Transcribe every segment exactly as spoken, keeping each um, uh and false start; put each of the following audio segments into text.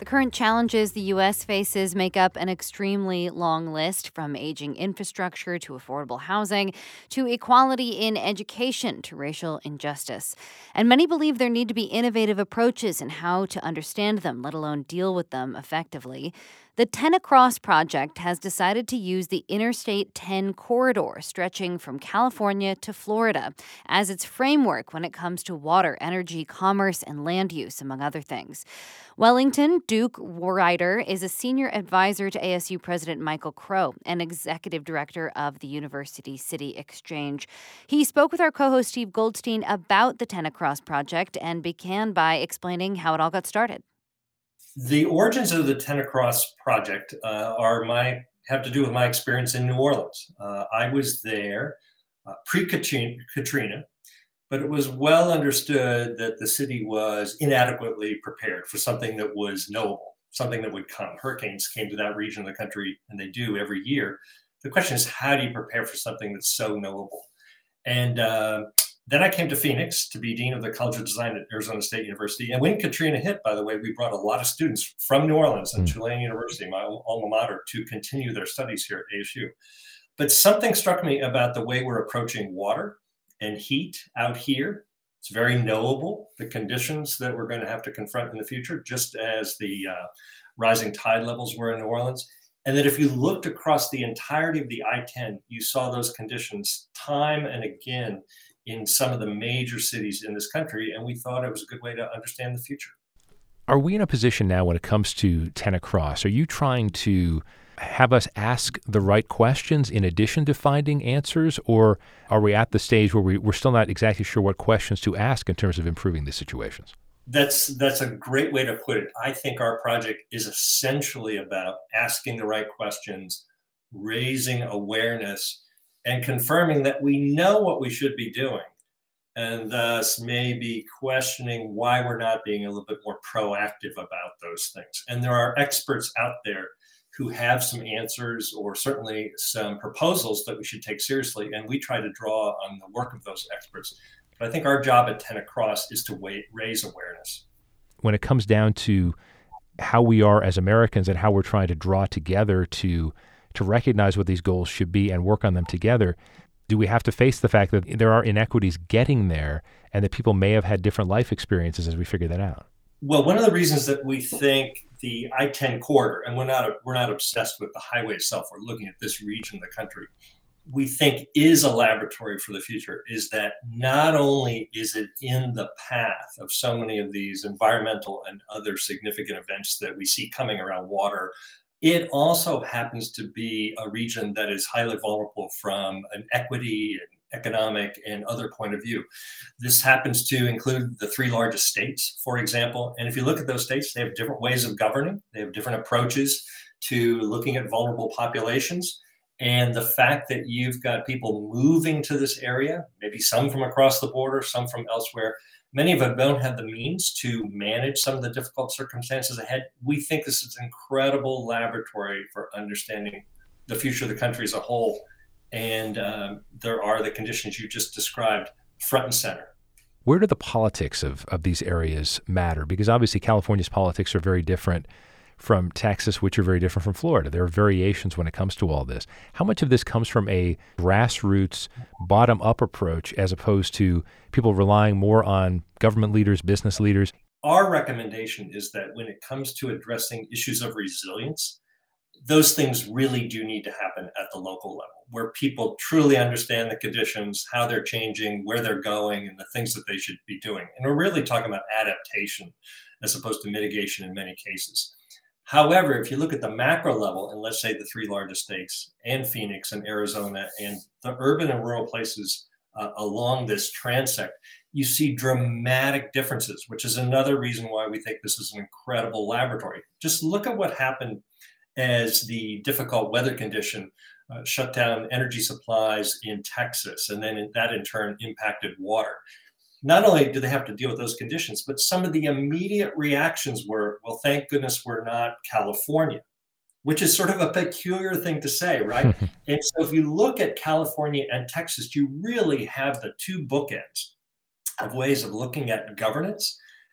The current challenges the U S faces make up an extremely long list, from aging infrastructure to affordable housing to equality in education to racial injustice. And many believe there need to be innovative approaches in how to understand them, let alone deal with them effectively. The ten Across Project has decided to use the Interstate ten corridor stretching from California to Florida as its framework when it comes to water, energy, commerce, and land use, among other things. Wellington Duke Ryder is a senior advisor to A S U President Michael Crow and executive director of the University City Exchange. He spoke with our co-host Steve Goldstein about the ten Across Project and began by explaining how it all got started. The origins of the ten Across Project uh, are my have to do with my experience in New Orleans. Uh, I was there uh, pre-Katrina, but it was well understood that the city was inadequately prepared for something that was knowable, something that would come. Hurricanes came to that region of the country, and they do every year. The question is, how do you prepare for something that's so knowable? And uh, then I came to Phoenix to be dean of the College of Design at Arizona State University. And when Katrina hit, by the way, we brought a lot of students from New Orleans and mm. Tulane University, my alma mater, to continue their studies here at A S U. But something struck me about the way we're approaching water and heat out here. It's very knowable, the conditions that we're going to have to confront in the future, just as the uh, rising tide levels were in New Orleans. And that if you looked across the entirety of the I ten, you saw those conditions time and again in some of the major cities in this country, and we thought it was a good way to understand the future. Are we in a position now when it comes to ten Across? Are you trying to have us ask the right questions in addition to finding answers, or are we at the stage where we, we're still not exactly sure what questions to ask in terms of improving the situations? That's that's a great way to put it. I think our project is essentially about asking the right questions, raising awareness, and confirming that we know what we should be doing, and thus maybe questioning why we're not being a little bit more proactive about those things. And there are experts out there who have some answers or certainly some proposals that we should take seriously, and we try to draw on the work of those experts. But I think our job at ten Across is to wait, raise awareness. When it comes down to how we are as Americans and how we're trying to draw together to to recognize what these goals should be and work on them together, do we have to face the fact that there are inequities getting there and that people may have had different life experiences as we figure that out? Well, one of the reasons that we think the I ten corridor, and we're not we're not obsessed with the highway itself, we're looking at this region of the country, we think is a laboratory for the future, is that not only is it in the path of so many of these environmental and other significant events that we see coming around water, it also happens to be a region that is highly vulnerable from an equity and economic and other point of view. This happens to include the three largest states, for example. And if you look at those states, they have different ways of governing. They have different approaches to looking at vulnerable populations. And the fact that you've got people moving to this area, maybe some from across the border, some from elsewhere, many of them don't have the means to manage some of the difficult circumstances ahead. We think this is an incredible laboratory for understanding the future of the country as a whole. And um, there are the conditions you just described front and center. Where do the politics of, of these areas matter? Because obviously California's politics are very different from Texas, which are very different from Florida. There are variations when it comes to all this. How much of this comes from a grassroots, bottom-up approach as opposed to people relying more on government leaders, business leaders? Our recommendation is that when it comes to addressing issues of resilience, those things really do need to happen at the local level, where people truly understand the conditions, how they're changing, where they're going, and the things that they should be doing. And we're really talking about adaptation as opposed to mitigation in many cases. However, if you look at the macro level, and let's say the three largest states, and Phoenix and Arizona, and the urban and rural places uh, along this transect, you see dramatic differences, which is another reason why we think this is an incredible laboratory. Just look at what happened as the difficult weather condition uh, shut down energy supplies in Texas, and then in, that in turn impacted water. Not only do they have to deal with those conditions, but some of the immediate reactions were, well, thank goodness we're not California, which is sort of a peculiar thing to say, right? And so if you look at California and Texas, you really have the two bookends of ways of looking at governance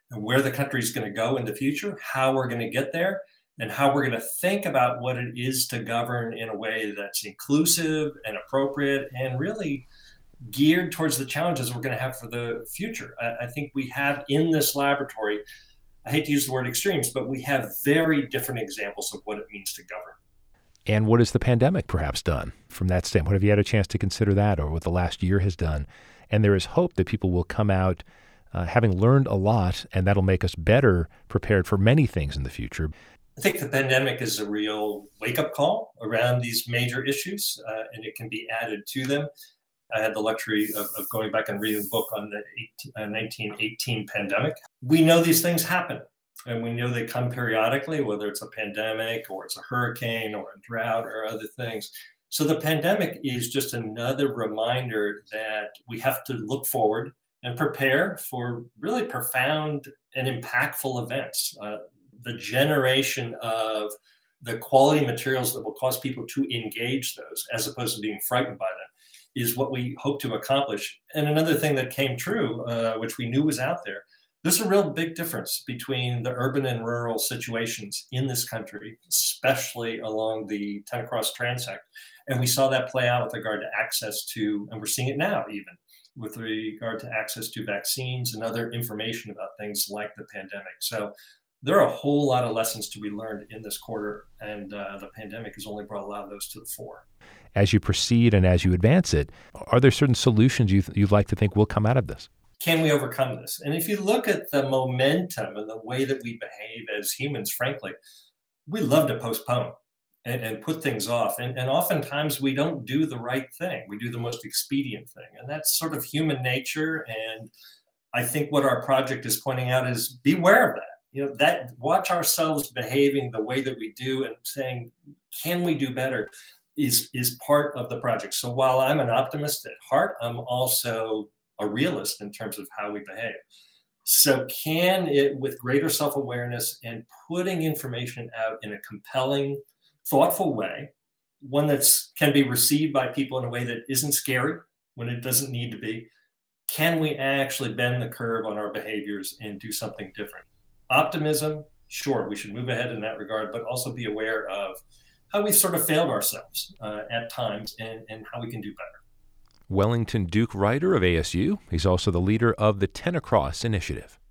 and where the country is going to go in the future, how we're going to get there, and how we're going to think about what it is to govern in a way that's inclusive and appropriate and really geared towards the challenges we're going to have for the future. I, I think we have in this laboratory, I hate to use the word extremes, but we have very different examples of what it means to govern. And what has the pandemic perhaps done from that standpoint? Have you had a chance to consider that, or what the last year has done? And there is hope that people will come out uh, having learned a lot, and that'll make us better prepared for many things in the future. I think the pandemic is a real wake-up call around these major issues, uh, and it can be added to them. I had the luxury of, of going back and reading a book on the eighteen, uh, nineteen eighteen pandemic. We know these things happen, and we know they come periodically, whether it's a pandemic or it's a hurricane or a drought or other things. So the pandemic is just another reminder that we have to look forward and prepare for really profound and impactful events. Uh, the generation of the quality materials that will cause people to engage those as opposed to being frightened by them is what we hope to accomplish. And another thing that came true, uh, which we knew was out there, there's a real big difference between the urban and rural situations in this country, especially along the Tenacross Transect. And we saw that play out with regard to access to, and we're seeing it now even, with regard to access to vaccines and other information about things like the pandemic. So there are a whole lot of lessons to be learned in this quarter, and uh, the pandemic has only brought a lot of those to the fore. As you proceed and as you advance it, are there certain solutions you th- you'd like to think will come out of this? Can we overcome this? And if you look at the momentum and the way that we behave as humans, frankly, we love to postpone and, and put things off. And, and oftentimes we don't do the right thing. We do the most expedient thing. And that's sort of human nature. And I think what our project is pointing out is beware of that. You know, that watch ourselves behaving the way that we do and saying, can we do better, is, is part of the project. So while I'm an optimist at heart, I'm also a realist in terms of how we behave. So can it, with greater self-awareness and putting information out in a compelling, thoughtful way, one that's can be received by people in a way that isn't scary when it doesn't need to be, can we actually bend the curve on our behaviors and do something different? Optimism, sure, we should move ahead in that regard, but also be aware of how we sort of failed ourselves uh, at times and, and how we can do better. Wellington Duke Ryder of A S U. He's also the leader of the Tenacross Initiative.